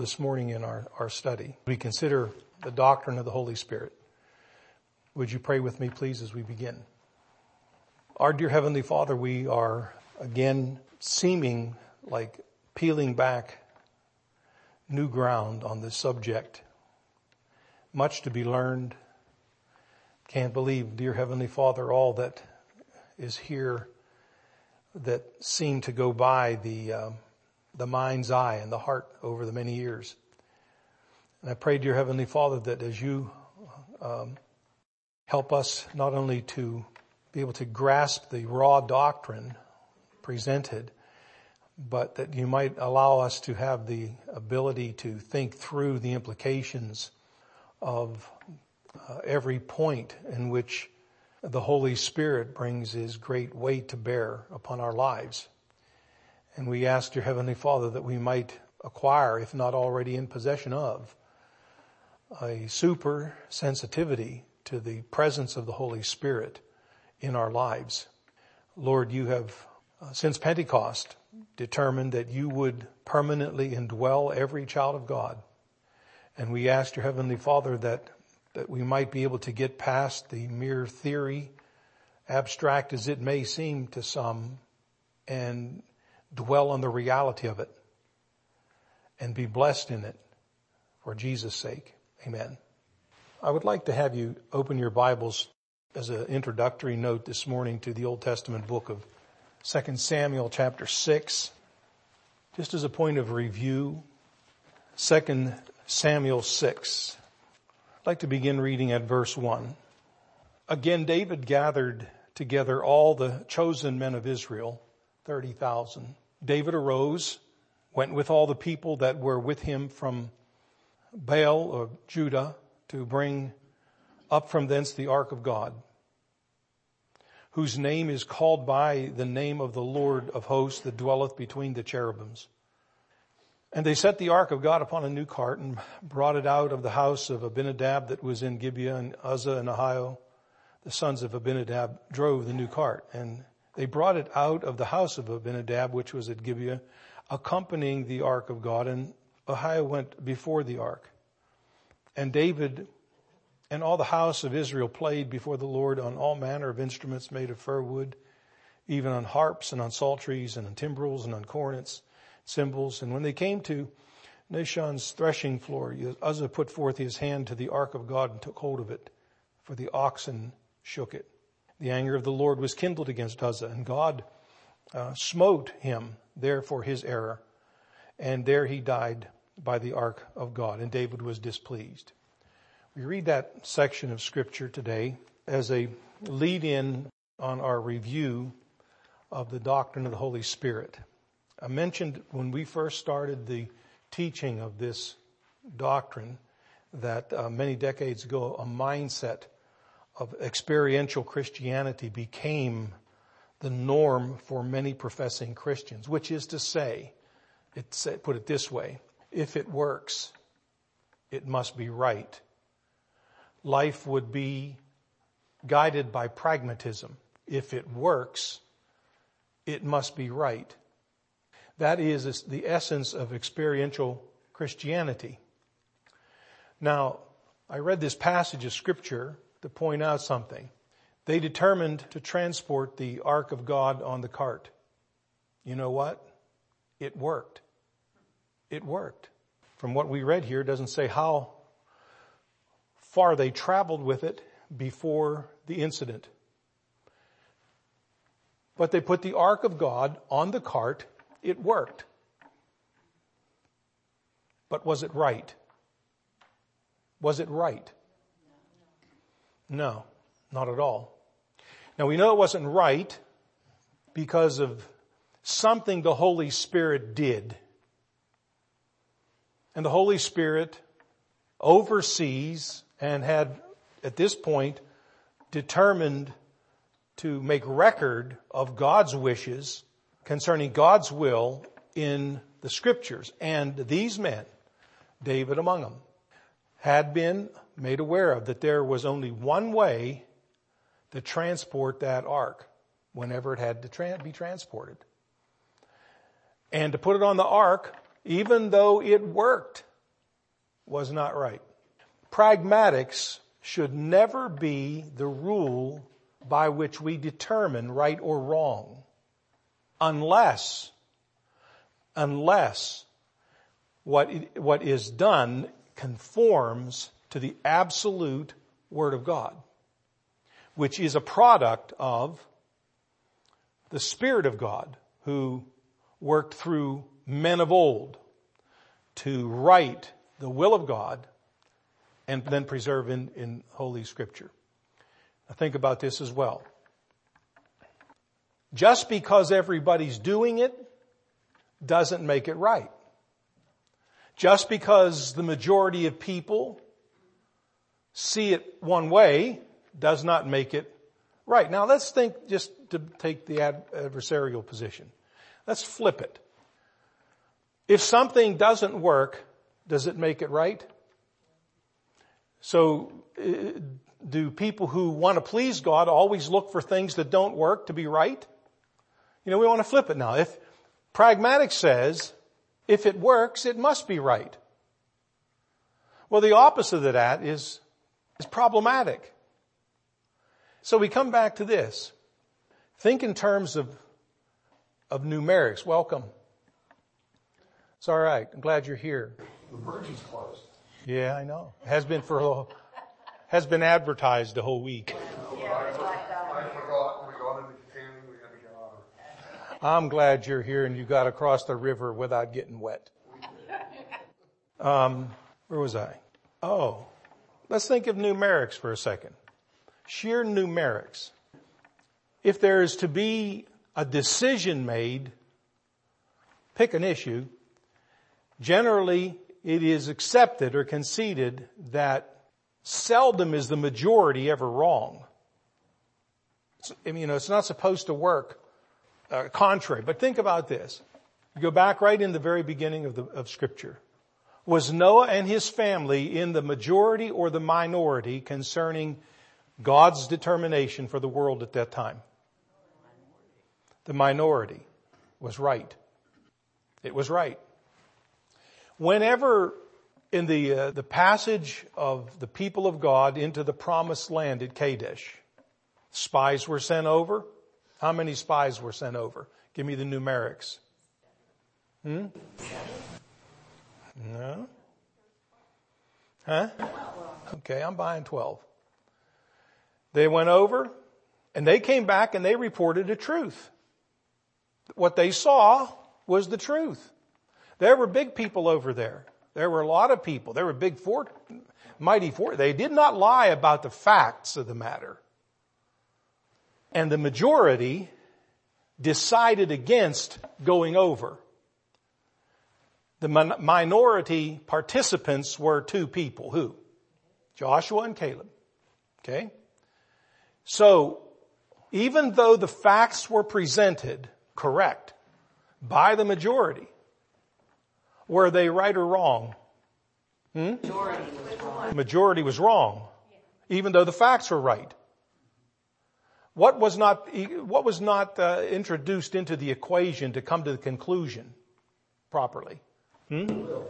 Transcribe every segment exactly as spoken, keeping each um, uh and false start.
This morning in our, our study, we consider the doctrine of the Holy Spirit. Would you pray with me, please, as we begin? Our dear Heavenly Father, we are again seeming like peeling back new ground on this subject. Much to be learned. Can't believe, dear Heavenly Father, all that is here that seemed to go by the uh, the mind's eye and the heart over the many years. And I pray, dear Heavenly Father, that as you um, help us not only to be able to grasp the raw doctrine presented, but that you might allow us to have the ability to think through the implications of uh, every point in which the Holy Spirit brings his great weight to bear upon our lives. And we ask, dear Heavenly Father, that we might acquire, if not already in possession of, a super sensitivity to the presence of the Holy Spirit in our lives. Lord, you have, uh, since Pentecost, determined that you would permanently indwell every child of God. And we ask, dear Heavenly Father, that, that we might be able to get past the mere theory, abstract as it may seem to some, and dwell on the reality of it and be blessed in it for Jesus' sake. Amen. I would like to have you open your Bibles as an introductory note this morning to the Old Testament book of Second Samuel chapter six. Just as a point of review, Second Samuel six. I'd like to begin reading at verse one. Again, David gathered together all the chosen men of Israel, thirty thousand. David arose, went with all the people that were with him from Baal of Judah to bring up from thence the ark of God, whose name is called by the name of the Lord of hosts that dwelleth between the cherubims. And they set the ark of God upon a new cart and brought it out of the house of Abinadab that was in Gibeah, and Uzzah and Ahio, the sons of Abinadab, drove the new cart. And they brought it out of the house of Abinadab, which was at Gibeah, accompanying the ark of God, and Ahio went before the ark. And David and all the house of Israel played before the Lord on all manner of instruments made of fir wood, even on harps and on psalteries and on timbrels and on cornets, cymbals. And when they came to Nashon's threshing floor, Uzzah put forth his hand to the ark of God and took hold of it, for the oxen shook it. The anger of the Lord was kindled against Uzzah, and God uh, smote him there for his error. And there he died by the ark of God, and David was displeased. We read that section of scripture today as a lead-in on our review of the doctrine of the Holy Spirit. I mentioned when we first started the teaching of this doctrine that uh, many decades ago a mindset of experiential Christianity became the norm for many professing Christians, which is to say, it's, put it this way, if it works, it must be right. Life would be guided by pragmatism. If it works, it must be right. That is the essence of experiential Christianity. Now, I read this passage of scripture to point out something. They determined to transport the ark of God on the cart. You know what? It worked. It worked. From what we read here, it doesn't say how far they traveled with it before the incident. But they put the ark of God on the cart. It worked. But was it right? Was it right? No, not at all. Now we know it wasn't right because of something the Holy Spirit did. And the Holy Spirit oversees and had at this point determined to make record of God's wishes concerning God's will in the scriptures. And these men, David among them, had been made aware of that there was only one way to transport that ark whenever it had to tra- be transported. And to put it on the ark, even though it worked, was not right. Pragmatics should never be the rule by which we determine right or wrong, unless, unless what, what is done conforms to the absolute Word of God, which is a product of the Spirit of God who worked through men of old to write the will of God and then preserve in, in Holy Scripture. Now think about this as well. Just because everybody's doing it doesn't make it right. Just because the majority of people see it one way does not make it right. Now let's think, just to take the adversarial position. Let's flip it. If something doesn't work, does it make it right? So uh, do people who want to please God always look for things that don't work to be right? You know, we want to flip it now. If pragmatic says, if it works, it must be right. Well, the opposite of that is, is problematic. So we come back to this. Think in terms of, of numerics. Welcome. It's all right. I'm glad you're here. The bridge is closed. Yeah, I know. Has been for a whole, has been advertised a whole week. Yeah, I, I forgot. We got in the container. We had to get out of it. I'm glad you're here and you got across the river without getting wet. Um, where was I? Oh, let's think of numerics for a second. Sheer numerics. If there is to be a decision made, pick an issue, generally it is accepted or conceded that seldom is the majority ever wrong. It's, I mean, you know, it's not supposed to work uh, contrary. But think about this. You go back right in the very beginning of the of Scripture. Was Noah and his family in the majority or the minority concerning God's determination for the world at that time? The minority was right. It was right. Whenever in the uh, the passage of the people of God into the promised land at Kadesh, spies were sent over. How many spies were sent over? Give me the numerics. Hmm? No? Huh? Okay, I'm buying twelve. They went over and they came back and they reported the truth. What they saw was the truth. There were big people over there. There were a lot of people. There were big fort, mighty fort. They did not lie about the facts of the matter. And the majority decided against going over. The min- minority participants were two people. Who? Joshua and Caleb. Okay? So, even though the facts were presented correct by the majority, were they right or wrong? Hmm? Majority was wrong. The majority was wrong, even though the facts were right. What was not, what was not uh, introduced into the equation to come to the conclusion properly? Hmm?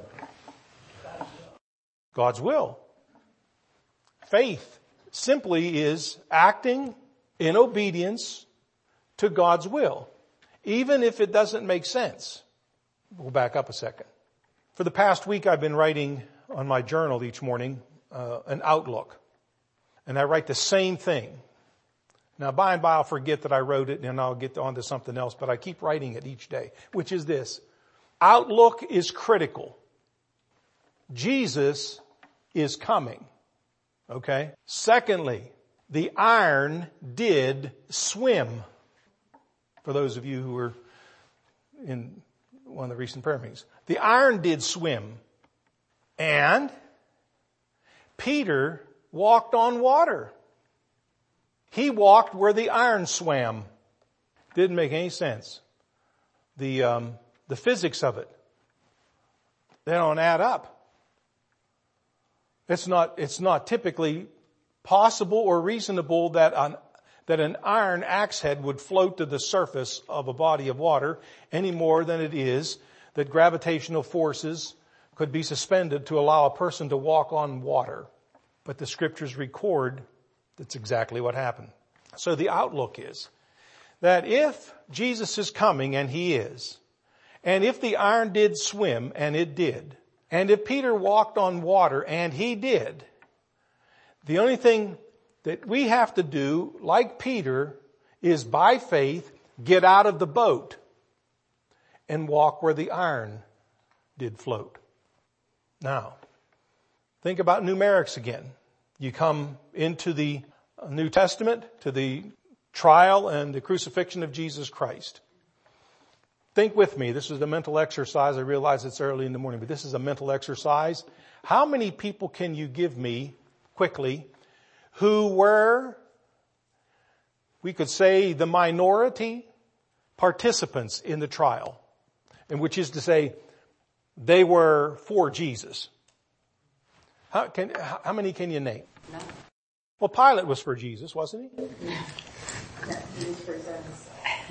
God's will. Faith simply is acting in obedience to God's will, even if it doesn't make sense. We'll back up a second. For the past week, I've been writing on my journal each morning uh, an outlook, and I write the same thing. Now, by and by, I'll forget that I wrote it, and I'll get on to something else, but I keep writing it each day, which is this. Outlook is critical. Jesus is coming. Okay? Secondly, the iron did swim. For those of you who were in one of the recent prayer meetings. The iron did swim. And Peter walked on water. He walked where the iron swam. Didn't make any sense. The, um, the physics of it, they don't add up. It's not, it's not typically possible or reasonable that an, that an iron axe head would float to the surface of a body of water any more than it is that gravitational forces could be suspended to allow a person to walk on water. But the scriptures record that's exactly what happened. So the outlook is that if Jesus is coming, and he is, and if the iron did swim, and it did, and if Peter walked on water, and he did, the only thing that we have to do, like Peter, is by faith get out of the boat and walk where the iron did float. Now, think about numerics again. You come into the New Testament, to the trial and the crucifixion of Jesus Christ. Think with me. This is a mental exercise. I realize it's early in the morning, but this is a mental exercise. How many people can you give me quickly who were, we could say, the minority participants in the trial, and which is to say, they were for Jesus? How, can, how many can you name? No. Well, Pilate was for Jesus, wasn't he? No. No, he was for Zeus.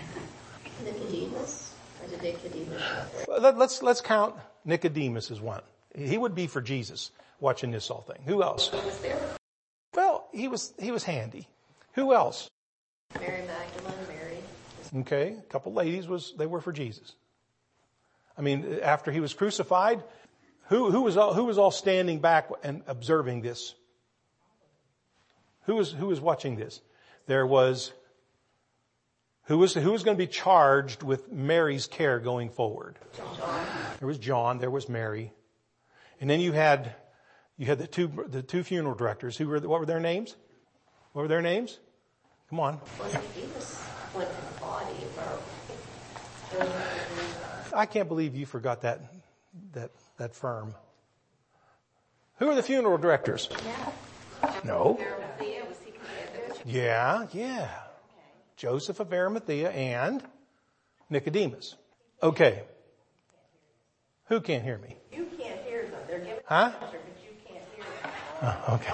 Nicodemus? Or did Nicodemus? Well, let, let's, let's count Nicodemus as one. He would be for Jesus watching this whole thing. Who else? He was there. Well, he was, he was handy. Who else? Mary Magdalene, Mary. Okay, a couple ladies was, they were for Jesus. I mean, after he was crucified, who, who was all, who was all standing back and observing this? Who was, who was watching this? There was, who was, who was going to be charged with Mary's care going forward? John. There was John, there was Mary. And then you had, you had the two, the two funeral directors. Who were, what were their names? What were their names? Come on. Wasn't he was went to the body of our, I can't believe you forgot that, that, that firm. Who are the funeral directors? yeah. No. Arimathea, was he connected? Yeah, yeah. Joseph of Arimathea and Nicodemus. Okay. Who can't hear me? You can't hear them. They're giving Huh? an answer, but you can't hear them. Oh, okay.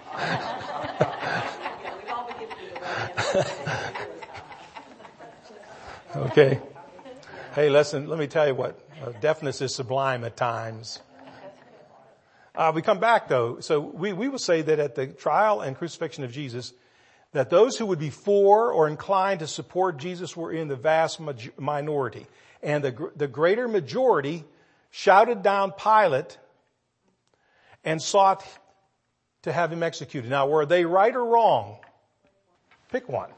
Yeah, we've all been giving you the right answer. Okay. Hey, listen, let me tell you what. Uh, deafness is sublime at times. Uh, we come back though. So we, we will say that at the trial and crucifixion of Jesus, that those who would be for or inclined to support Jesus were in the vast maj- minority. And the, gr- the greater majority shouted down Pilate and sought to have him executed. Now, were they right or wrong? Pick one.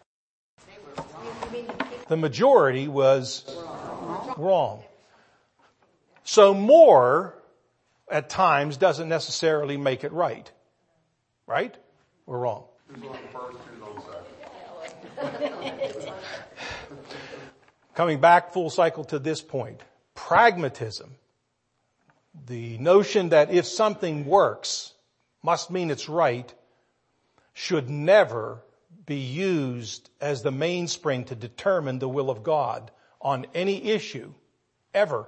The majority was wrong. So more at times doesn't necessarily make it right. Right or wrong? Who's on the first, who's on the second? Coming back full cycle to this point, pragmatism, the notion that if something works must mean it's right, should never be used as the mainspring to determine the will of God on any issue, ever.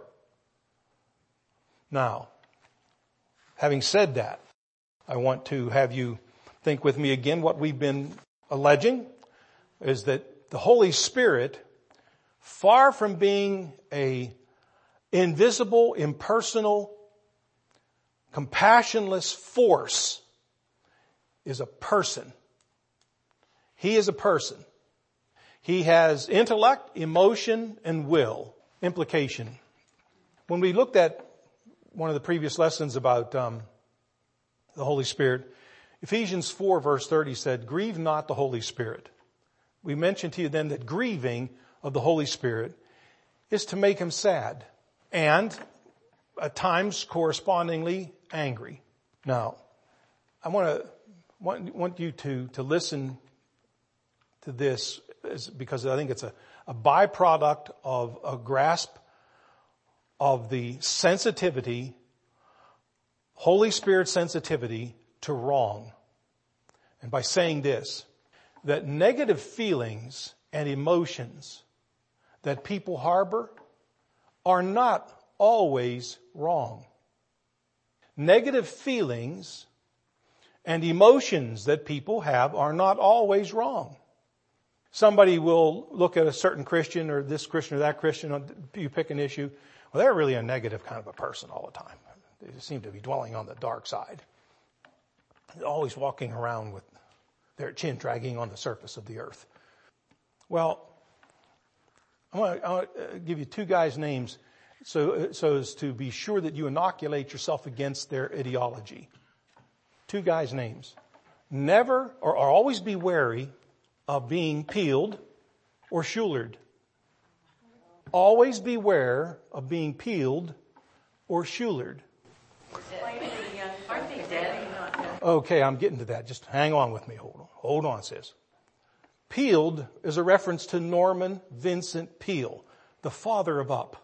Now, having said that, I want to have you think with me again. What we've been alleging is that the Holy Spirit, far from being a invisible, impersonal, compassionless force, is a person. He is a person. He has intellect, emotion, and will. Implication. When we looked at one of the previous lessons about um, the Holy Spirit, Ephesians four verse thirty said, "Grieve not the Holy Spirit." We mentioned to you then that grieving of the Holy Spirit is to make him sad and at times correspondingly angry. Now, I want to want, want you to, to listen to this because I think it's a, a byproduct of a grasp of the sensitivity, Holy Spirit sensitivity to wrong. And by saying this, that negative feelings and emotions that people harbor are not always wrong. Negative feelings and emotions that people have are not always wrong. Somebody will look at a certain Christian or this Christian or that Christian, you pick an issue. Well, they're really a negative kind of a person all the time. they seem to be dwelling on the dark side. They're always walking around with their chin dragging on the surface of the earth. Well, I want to, I want to give you two guys' names so, so as to be sure that you inoculate yourself against their ideology. Two guys' names. Never or, or always be wary of being peeled or Schulered. Always beware of being peeled or Schulered. Aren't they dead? Okay, I'm getting to that. Just hang on with me. Hold on. Hold on, sis. Peeled is a reference to Norman Vincent Peale, the father of Up.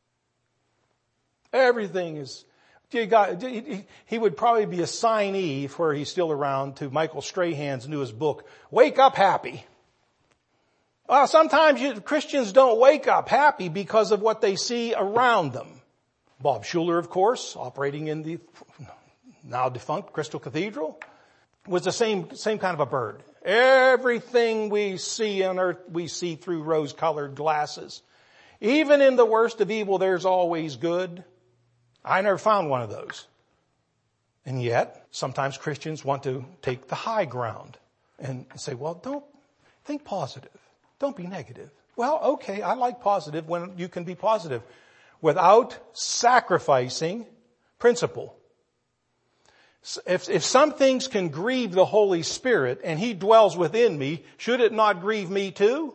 Everything is, you got, he would probably be a signee, if where he's still around, to Michael Strahan's newest book, Wake Up Happy. Well, sometimes you, Christians don't wake up happy because of what they see around them. Bob Schuller, of course, operating in the now defunct Crystal Cathedral, was the same, same kind of a bird. Everything we see on earth, we see through rose-colored glasses. Even in the worst of evil, there's always good. I never found one of those. And yet, sometimes Christians want to take the high ground and say, well, don't think positive. Don't be negative. Well, okay, I like positive when you can be positive without sacrificing principle. If, if some things can grieve the Holy Spirit and He dwells within me, should it not grieve me too?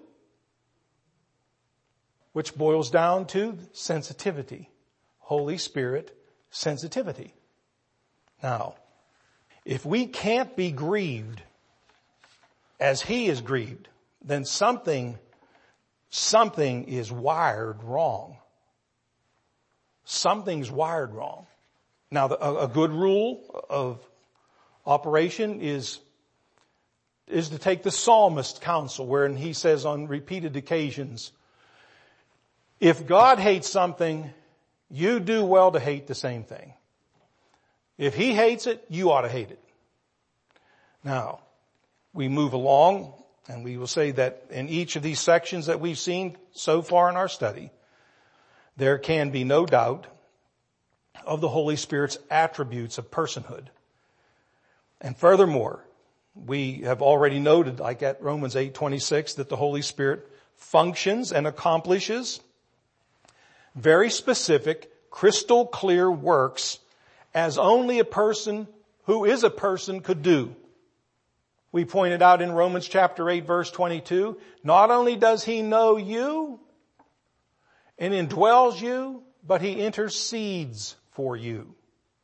Which boils down to sensitivity. Holy Spirit sensitivity. Now, if we can't be grieved as He is grieved, then something, something is wired wrong. Something's wired wrong. Now, the, a, a good rule of operation is, is to take the psalmist counsel, wherein he says on repeated occasions, if God hates something, you do well to hate the same thing. If He hates it, you ought to hate it. Now, we move along, and we will say that in each of these sections that we've seen so far in our study, there can be no doubt of the Holy Spirit's attributes of personhood. And furthermore, we have already noted, like at Romans eight twenty-six, that the Holy Spirit functions and accomplishes very specific, crystal clear works as only a person who is a person could do. We pointed out in Romans chapter eight verse twenty-two, not only does He know you and indwells you, but He intercedes for you.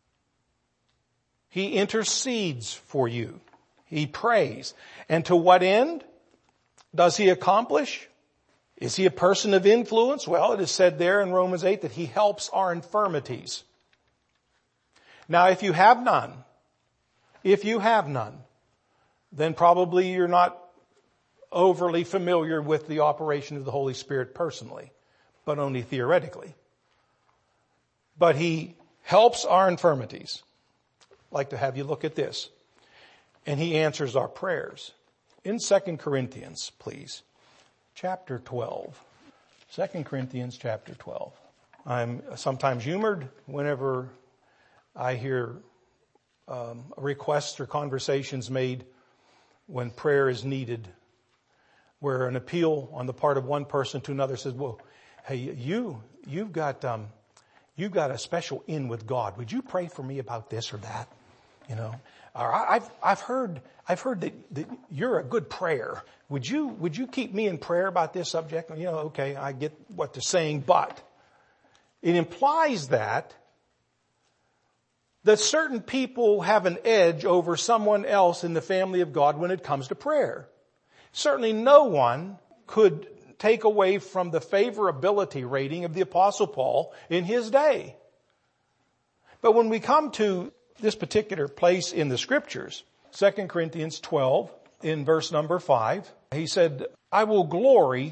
He intercedes for you. He prays. And to what end does He accomplish? Is He a person of influence? Well, it is said there in Romans eight that He helps our infirmities. Now, if you have none, if you have none, then probably you're not overly familiar with the operation of the Holy Spirit personally, but only theoretically. But He helps our infirmities. I'd like to have you look at this. And He answers our prayers. In Second Corinthians, please, chapter twelve. Second Corinthians chapter twelve. I'm sometimes humored whenever I hear um, requests or conversations made when prayer is needed, where an appeal on the part of one person to another says, well, hey, you, you've got, um, you've got a special in with God. Would you pray for me about this or that? You know, or I've, I've heard, I've heard that, that you're a good prayer. Would you, would you keep me in prayer about this subject? You know, okay, I get what they're saying, but it implies that that certain people have an edge over someone else in the family of God when it comes to prayer. Certainly no one could take away from the favorability rating of the Apostle Paul in his day. But when we come to this particular place in the Scriptures, Second Corinthians twelve, in verse number five, he said, I will glory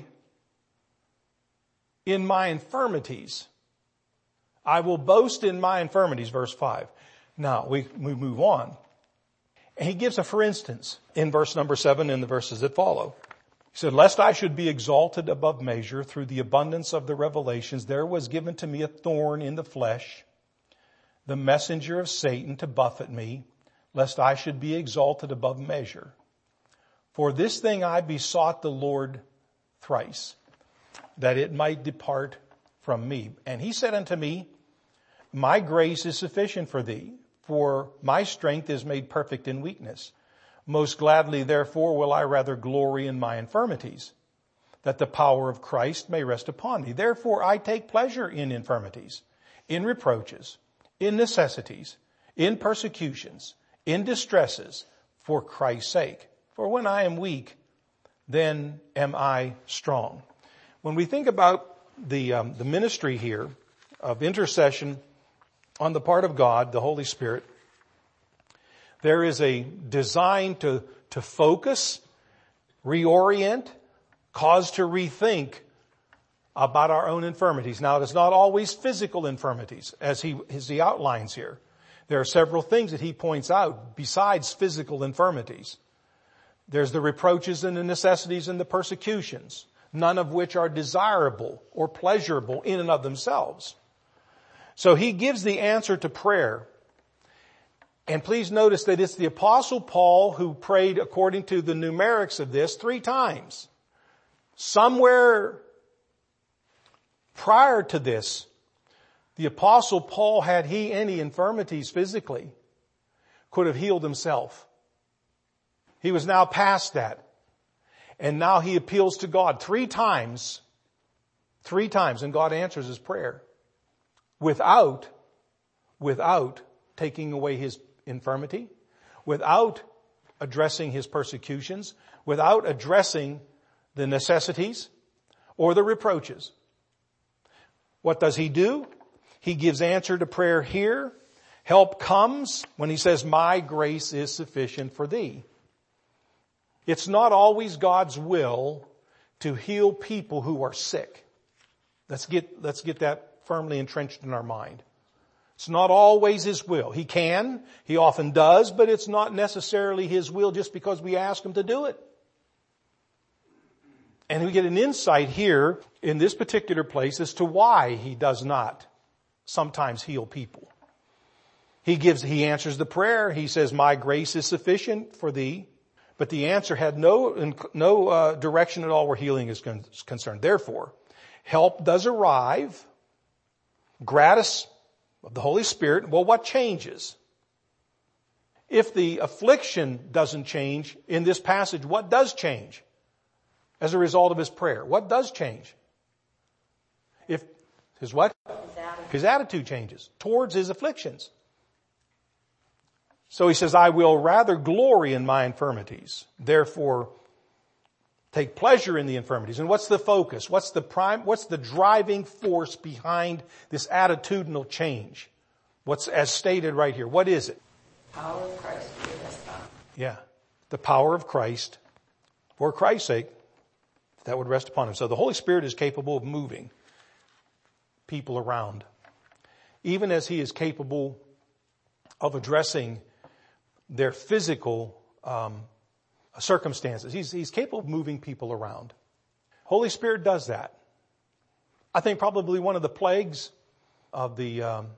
in my infirmities. I will boast in my infirmities, verse five. Now, we, we move on. And he gives a for instance in verse number seven and the verses that follow. He said, lest I should be exalted above measure through the abundance of the revelations, there was given to me a thorn in the flesh, the messenger of Satan to buffet me, lest I should be exalted above measure. For this thing I besought the Lord thrice, that it might depart from me. And he said unto me, my grace is sufficient for thee, for my strength is made perfect in weakness. Most gladly, therefore, will I rather glory in my infirmities, that the power of Christ may rest upon me. Therefore, I take pleasure in infirmities, in reproaches, in necessities, in persecutions, in distresses, for Christ's sake. For when I am weak, then am I strong. When we think about the um, the ministry here of intercession on the part of God, the Holy Spirit, there is a design to, to focus, reorient, cause to rethink about our own infirmities. Now, it is not always physical infirmities, as he, as he outlines here. There are several things that he points out besides physical infirmities. There's the reproaches and the necessities and the persecutions, none of which are desirable or pleasurable in and of themselves. So he gives the answer to prayer. And please notice that it's the Apostle Paul who prayed according to the numerics of this three times. Somewhere prior to this, the Apostle Paul, had he any infirmities physically, could have healed himself. He was now past that. And now he appeals to God three times, three times, and God answers his prayer without, without taking away his infirmity, without addressing his persecutions, without addressing the necessities or the reproaches. What does he do? He gives answer to prayer here. Help comes when he says, my grace is sufficient for thee. It's not always God's will to heal people who are sick. Let's get, let's get that firmly entrenched in our mind. It's not always his will. He can, he often does, but it's not necessarily his will just because we ask him to do it. And we get an insight here in this particular place as to why he does not sometimes heal people. He gives, he answers the prayer. He says, my grace is sufficient for thee. But the answer had no, no uh, direction at all where healing is con- concerned. Therefore, help does arrive. Gratis of the Holy Spirit. Well, what changes? If the affliction doesn't change in this passage, what does change as a result of his prayer? What does change? If his what? His attitude. His attitude changes towards his afflictions. So he says, I will rather glory in my infirmities. Therefore, take pleasure in the infirmities. And what's the focus? What's the prime, what's the driving force behind this attitudinal change? What's as stated right here? What is it? Power of Christ to give us that. Yeah. The power of Christ for Christ's sake, that would rest upon him. So the Holy Spirit is capable of moving people around, even as he is capable of addressing their physical um, circumstances. He's, he's capable of moving people around. Holy Spirit does that. I think probably one of the plagues of the, um,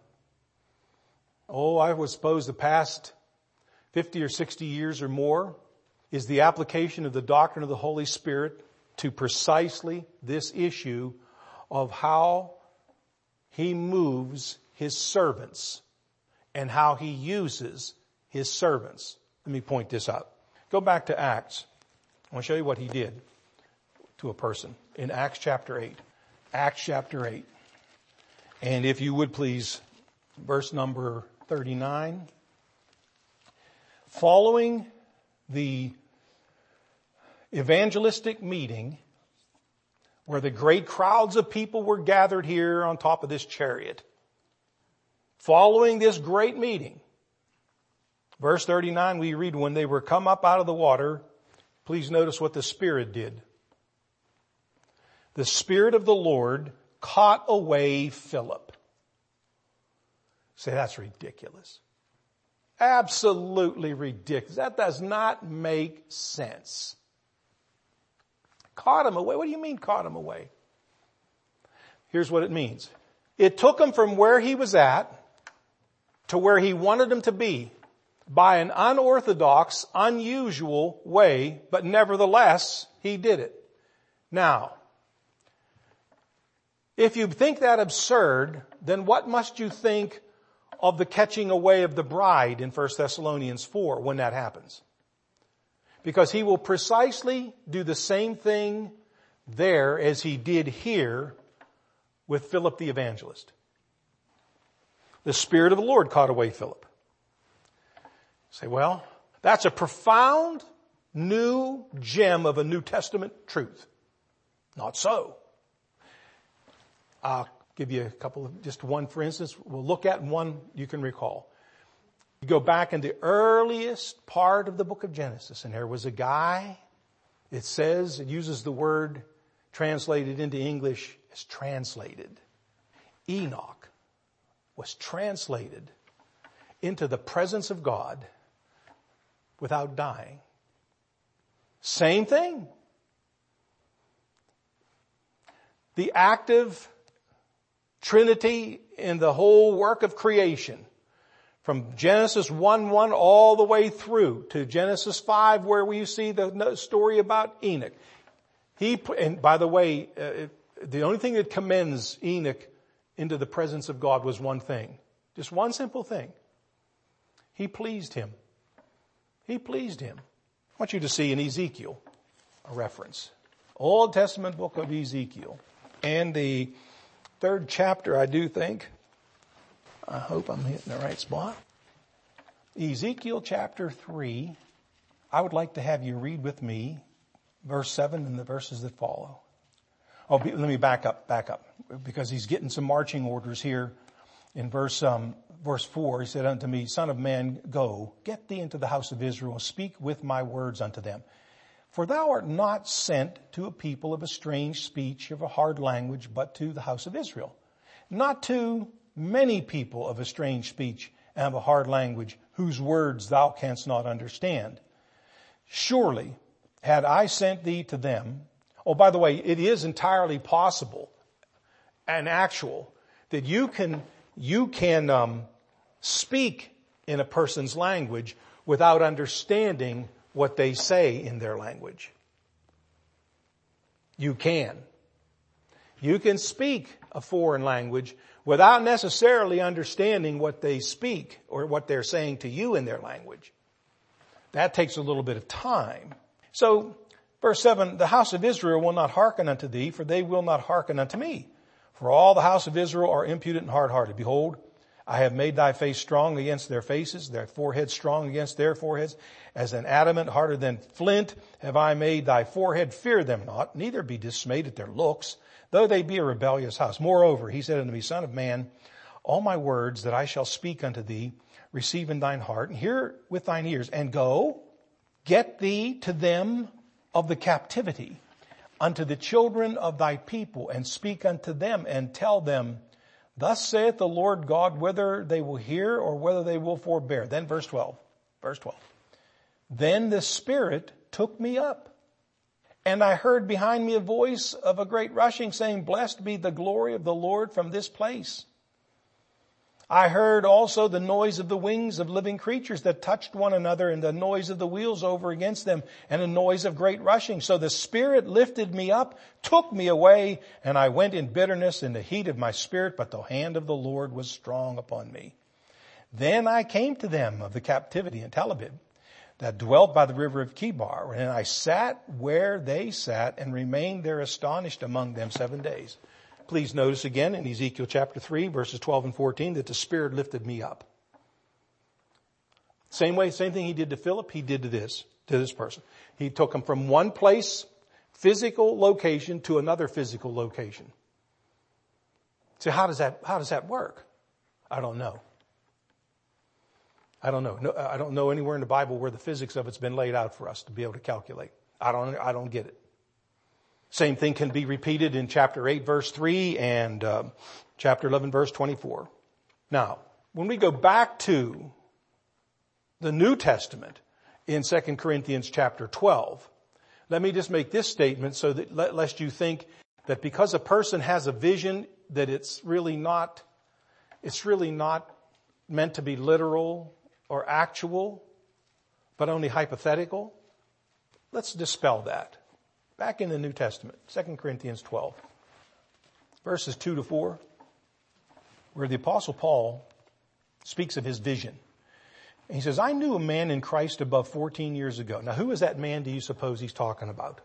oh, I would suppose the past fifty or sixty years or more is the application of the doctrine of the Holy Spirit to precisely this issue of how he moves his servants and how he uses his servants. Let me point this out. Go back to Acts. I want to show you what he did to a person in Acts chapter eight. Acts chapter eight. And if you would please, verse number thirty-nine. Following the evangelistic meeting where the great crowds of people were gathered here on top of this chariot. Following this great meeting, verse thirty-nine, we read, when they were come up out of the water, please notice what the Spirit did. The Spirit of the Lord caught away Philip. Say, that's ridiculous. Absolutely ridiculous. That does not make sense. Caught him away. What do you mean caught him away? Here's what it means. It took him from where he was at, to where he wanted them to be by an unorthodox, unusual way, but nevertheless, he did it. Now, if you think that absurd, then what must you think of the catching away of the bride in First Thessalonians four when that happens? Because he will precisely do the same thing there as he did here with Philip the evangelist. The Spirit of the Lord caught away Philip. Say, well, that's a profound new gem of a New Testament truth. Not so. I'll give you a couple of, just one for instance. We'll look at one you can recall. You go back in the earliest part of the book of Genesis, and there was a guy, it says, it uses the word translated into English as translated. Enoch was translated into the presence of God without dying. Same thing. The active Trinity in the whole work of creation, from Genesis one one all the way through to Genesis five, where we see the story about Enoch. He, and by the way, uh, the only thing that commends Enoch into the presence of God was one thing. Just one simple thing. He pleased him. He pleased him. I want you to see in Ezekiel a reference. Old Testament book of Ezekiel. And the third chapter, I do think. I hope I'm hitting the right spot. Ezekiel chapter three. I would like to have you read with me verse seven and the verses that follow. Oh, let me back up, back up. Because he's getting some marching orders here. In verse, um, verse four, he said unto me, Son of man, go, get thee into the house of Israel, speak with my words unto them. For thou art not sent to a people of a strange speech, of a hard language, but to the house of Israel. Not to many people of a strange speech and of a hard language, whose words thou canst not understand. Surely, had I sent thee to them, oh, by the way, it is entirely possible and actual that you can, you can um, speak in a person's language without understanding what they say in their language. You can. You can speak a foreign language without necessarily understanding what they speak or what they're saying to you in their language. That takes a little bit of time. So, verse seven, the house of Israel will not hearken unto thee, for they will not hearken unto me. For all the house of Israel are impudent and hard-hearted. Behold, I have made thy face strong against their faces, their forehead strong against their foreheads. As an adamant harder than flint have I made thy forehead. Fear them not, neither be dismayed at their looks, though they be a rebellious house. Moreover, he said unto me, Son of man, all my words that I shall speak unto thee, receive in thine heart, and hear with thine ears, and go, get thee to them of the captivity, unto the children of thy people, and speak unto them, and tell them, Thus saith the Lord God, whether they will hear or whether they will forbear. Then verse twelve, verse twelve. Then the Spirit took me up, and I heard behind me a voice of a great rushing, saying, Blessed be the glory of the Lord from this place. I heard also the noise of the wings of living creatures that touched one another, and the noise of the wheels over against them, and a noise of great rushing. So the Spirit lifted me up, took me away, and I went in bitterness in the heat of my spirit, but the hand of the Lord was strong upon me. Then I came to them of the captivity in Tel Abib, that dwelt by the river of Chebar, and I sat where they sat, and remained there astonished among them seven days. Please notice again in Ezekiel chapter three, verses twelve and fourteen, that the Spirit lifted me up. Same way, same thing he did to Philip, he did to this, to this person. He took him from one place, physical location, to another physical location. So how does that, how does that work? I don't know. I don't know. No, I don't know anywhere in the Bible where the physics of it's been laid out for us to be able to calculate. I don't, I don't get it. Same thing can be repeated in chapter eight, verse three, and uh, chapter eleven, verse twenty-four. Now, when we go back to the New Testament in Second Corinthians chapter twelve, let me just make this statement so that lest you think that because a person has a vision that it's really not, it's really not meant to be literal or actual, but only hypothetical? Let's dispel that. Back in the New Testament, Second Corinthians twelve, verses two to four, where the Apostle Paul speaks of his vision. And he says, I knew a man in Christ above fourteen years ago. Now, who is that man do you suppose he's talking about?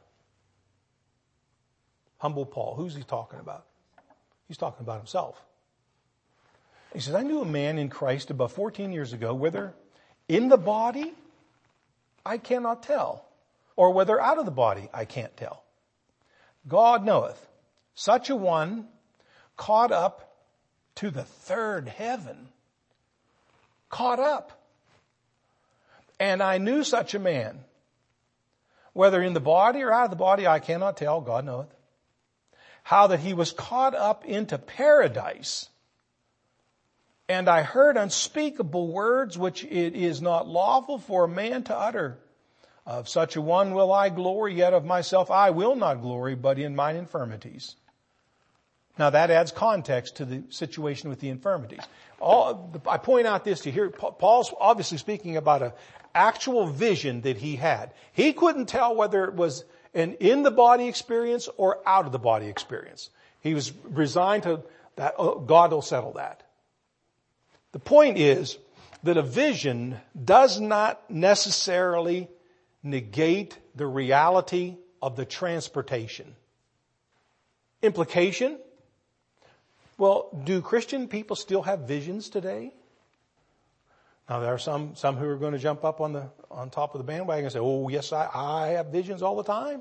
Humble Paul. Who's he talking about? He's talking about himself. He says, I knew a man in Christ above fourteen years ago, whether in the body, I cannot tell, or whether out of the body, I can't tell. God knoweth. Such a one caught up to the third heaven. Caught up. And I knew such a man, whether in the body or out of the body, I cannot tell, God knoweth, how that he was caught up into paradise. And I heard unspeakable words which it is not lawful for a man to utter. Of such a one will I glory, yet of myself I will not glory, but in mine infirmities. Now that adds context to the situation with the infirmities. All, I point out this to you here. Paul's obviously speaking about an actual vision that he had. He couldn't tell whether it was an in the body experience or out of the body experience. He was resigned to that. Oh, God will settle that. The point is that a vision does not necessarily negate the reality of the transportation. Implication? Well, do Christian people still have visions today? Now there are some, some who are going to jump up on the, on top of the bandwagon and say, oh yes, I, I have visions all the time.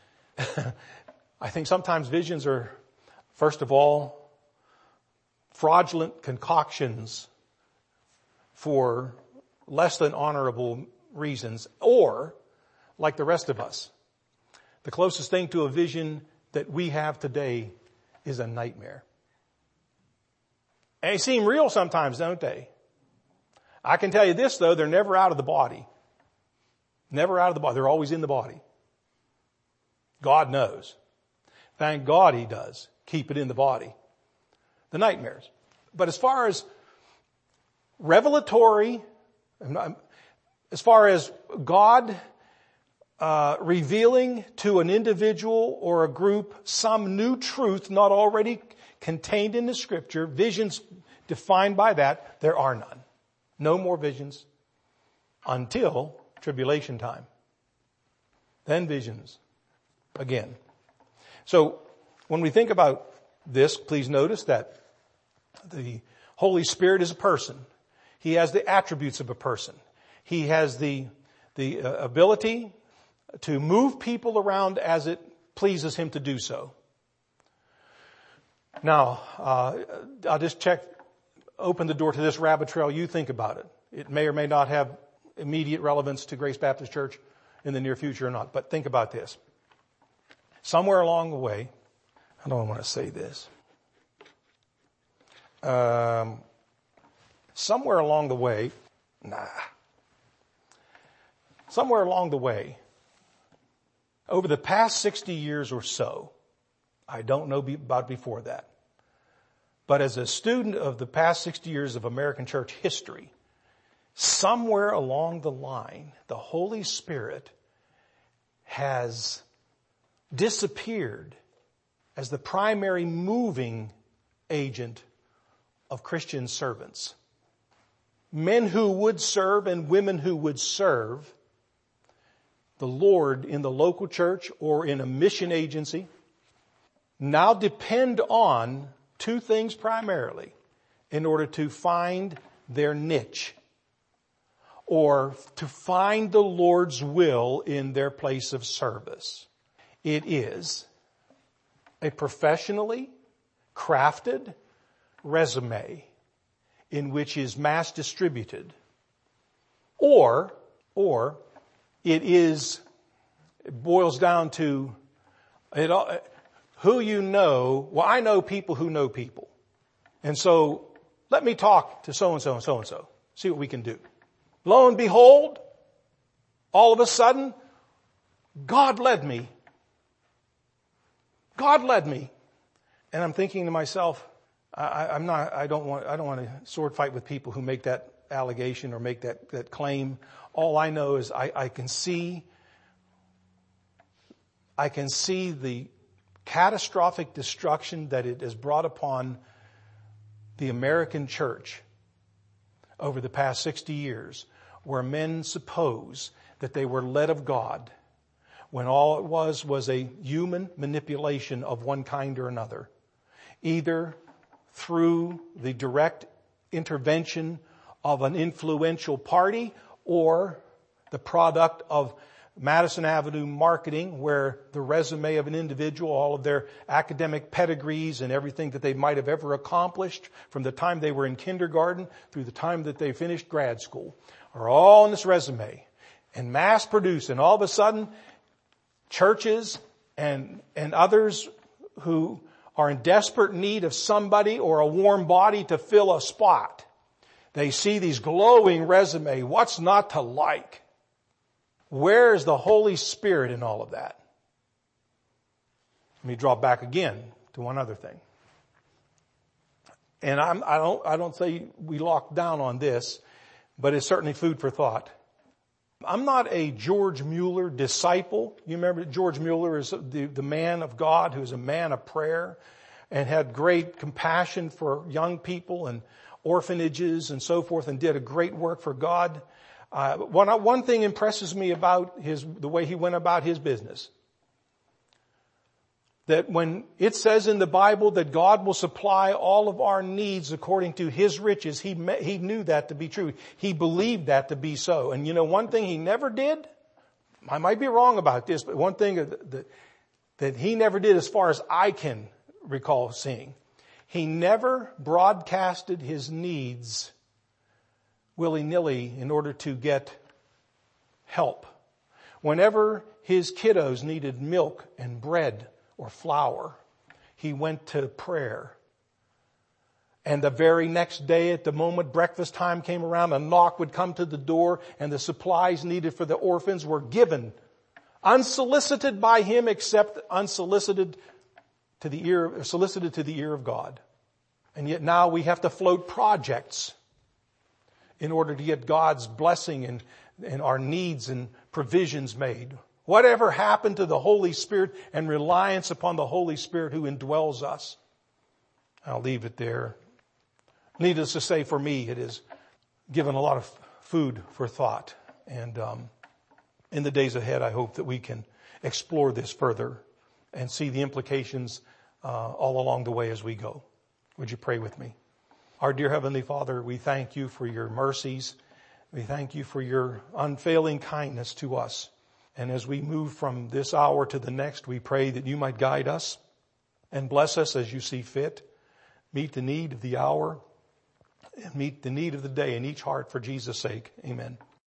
I think sometimes visions are, first of all, fraudulent concoctions for less than honorable reasons, or like the rest of us. The closest thing to a vision that we have today is a nightmare. And they seem real sometimes, don't they? I can tell you this, though, they're never out of the body. Never out of the body. They're always in the body. God knows. Thank God he does keep it in the body. The nightmares. But as far as revelatory, as far as God uh, revealing to an individual or a group some new truth not already contained in the scripture, visions defined by that, there are none. No more visions until tribulation time. Then visions again. So when we think about this, please notice that the Holy Spirit is a person. He has the attributes of a person. He has the, the uh, ability to move people around as it pleases him to do so. Now, uh, I'll just check, open the door to this rabbit trail. You think about it. It may or may not have immediate relevance to Grace Baptist Church in the near future or not. But think about this. Somewhere along the way, I don't want to say this. Um, somewhere along the way, nah. Somewhere along the way, over the past sixty years or so, I don't know about before that, but as a student of the past sixty years of American church history, somewhere along the line, the Holy Spirit has disappeared as the primary moving agent of Christian servants. Men who would serve and women who would serve the Lord in the local church or in a mission agency now depend on two things primarily in order to find their niche or to find the Lord's will in their place of service. It is a professionally crafted resume in which is mass distributed, or, or it is, it boils down to it, who you know. Well, I know people who know people. And so let me talk to so-and-so and so-and-so, see what we can do. Lo and behold, all of a sudden, God led me. God led me. And I'm thinking to myself, I, I'm not, I don't want, I don't want to sword fight with people who make that allegation or make that, that claim. All I know is I, I can see, I can see the catastrophic destruction that it has brought upon the American church over the past sixty years, where men suppose that they were led of God when all it was was a human manipulation of one kind or another, either through the direct intervention of an influential party or the product of Madison Avenue marketing, where the resume of an individual, all of their academic pedigrees and everything that they might have ever accomplished from the time they were in kindergarten through the time that they finished grad school, are all in this resume and mass produced. And all of a sudden, churches and, and others who are in desperate need of somebody or a warm body to fill a spot, they see these glowing resume. What's not to like? Where is the Holy Spirit in all of that? Let me draw back again to one other thing. And I'm, I don't, I don't say we lock down on this, but it's certainly food for thought. I'm not a George Mueller disciple. You remember George Mueller is the, the man of God who is a man of prayer and had great compassion for young people and orphanages and so forth, and did a great work for God. Uh, one, one thing impresses me about his, the way he went about his business. That when it says in the Bible that God will supply all of our needs according to His riches, he, he knew that to be true. He believed that to be so. And you know, one thing he never did, I might be wrong about this, but one thing that, that, that he never did as far as I can recall seeing, he never broadcasted his needs willy-nilly in order to get help. Whenever his kiddos needed milk and bread or flour, he went to prayer. And the very next day, at the moment breakfast time came around, a knock would come to the door and the supplies needed for the orphans were given, unsolicited by him, except unsolicited to the ear, solicited to the ear of God. And yet now we have to float projects in order to get God's blessing and, and our needs and provisions made. Whatever happened to the Holy Spirit and reliance upon the Holy Spirit who indwells us? I'll leave it there. Needless to say, for me, it has given a lot of food for thought. And um, in the days ahead, I hope that we can explore this further and see the implications uh, all along the way as we go. Would you pray with me? Our dear Heavenly Father, we thank you for your mercies. We thank you for your unfailing kindness to us. And as we move from this hour to the next, we pray that you might guide us and bless us as you see fit. Meet the need of the hour and meet the need of the day in each heart for Jesus' sake. Amen.